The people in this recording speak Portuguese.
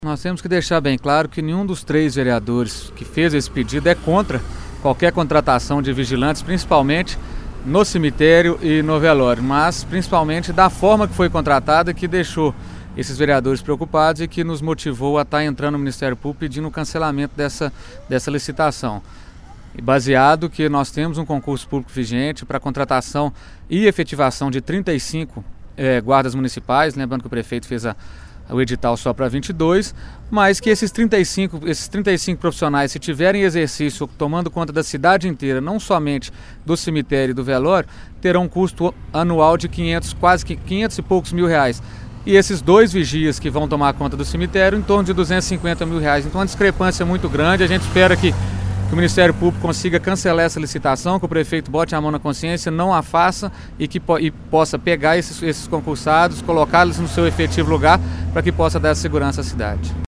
Nós temos que deixar bem claro que nenhum dos 3 vereadores que fez esse pedido é contra qualquer contratação de vigilantes, principalmente no cemitério e no velório, mas principalmente da forma que foi contratada, que deixou esses vereadores preocupados e que nos motivou a estar entrando no Ministério Público pedindo o cancelamento dessa licitação. E baseado que nós temos um concurso público vigente para contratação e efetivação de 35 guardas municipais, lembrando que o prefeito fez o edital só para 22, mas que esses 35 profissionais, se tiverem exercício tomando conta da cidade inteira, não somente do cemitério e do velório, terão um custo anual de quase 500 e poucos mil reais. E esses 2 vigias que vão tomar conta do cemitério, em torno de 250 mil reais. Então, uma discrepância muito grande. A gente espera que o Ministério Público consiga cancelar essa licitação, que o prefeito bote a mão na consciência, não a faça e que possa pegar esses concursados, colocá-los no seu efetivo lugar para que possa dar segurança à cidade.